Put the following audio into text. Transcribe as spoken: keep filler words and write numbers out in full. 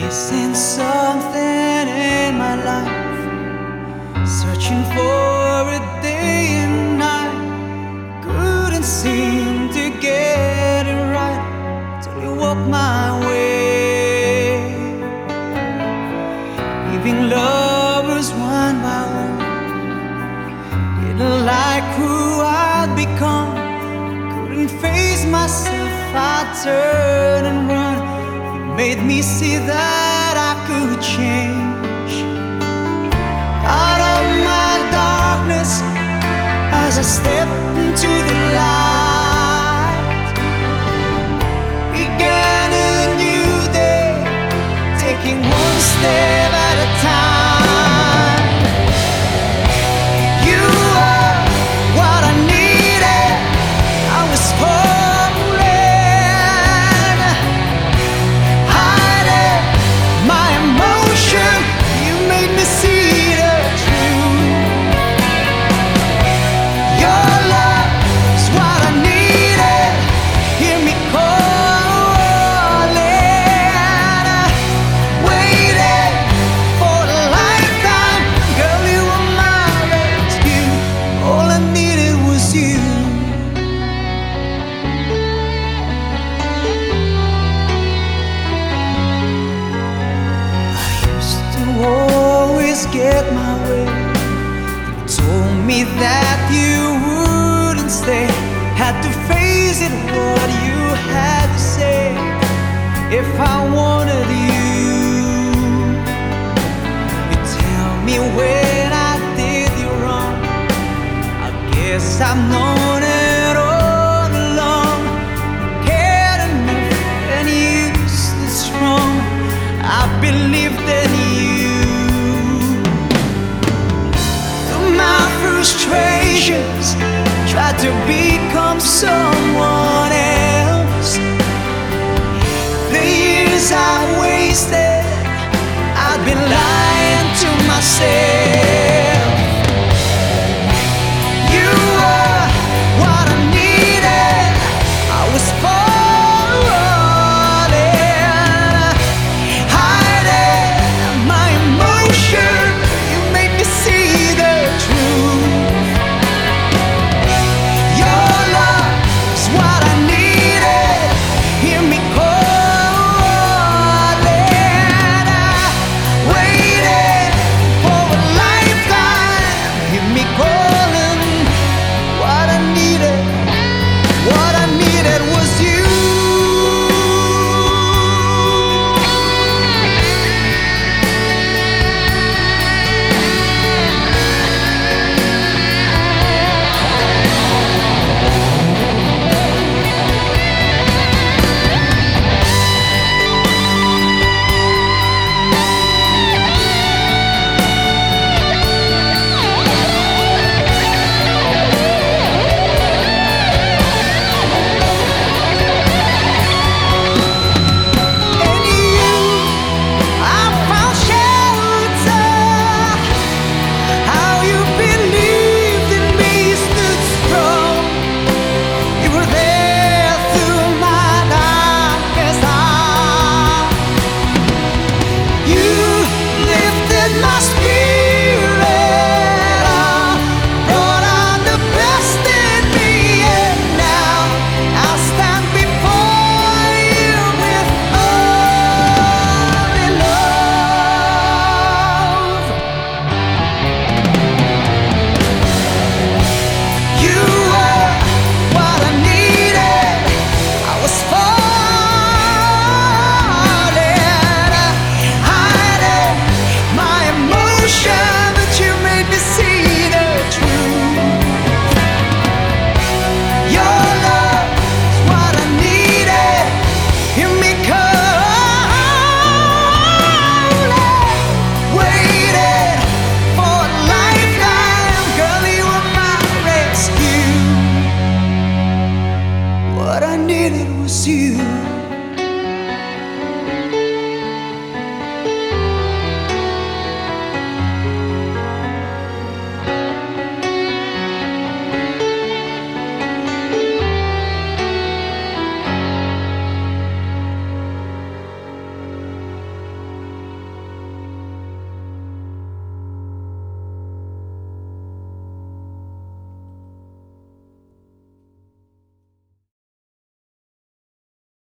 Missing something in my life, searching for a day and night. Couldn't seem to get it right till you walked my way, leaving lovers one by one. Didn't like who I'd become, couldn't face myself, I turned and run. You made me see that I could change. Out of my darkness, as I stepped into the light, began a new day, taking one step at a time. You are what I needed. I was falling, hiding my emotion. You made me see the truth. Your love is what I needed. Hear me calling, waiting for a lifetime. Girl, you were my rescue. All I needed was you. I used to always get my way. You told me that you wouldn't stay. Had to face it, what you had to say. If I wanted you, you tell me when I did you wrong. I guess I've known it all along. Cared enough and used it strong. I believed in you. Through my frustrations, tried to become someone else. The years I wasted, I've been lying to myself.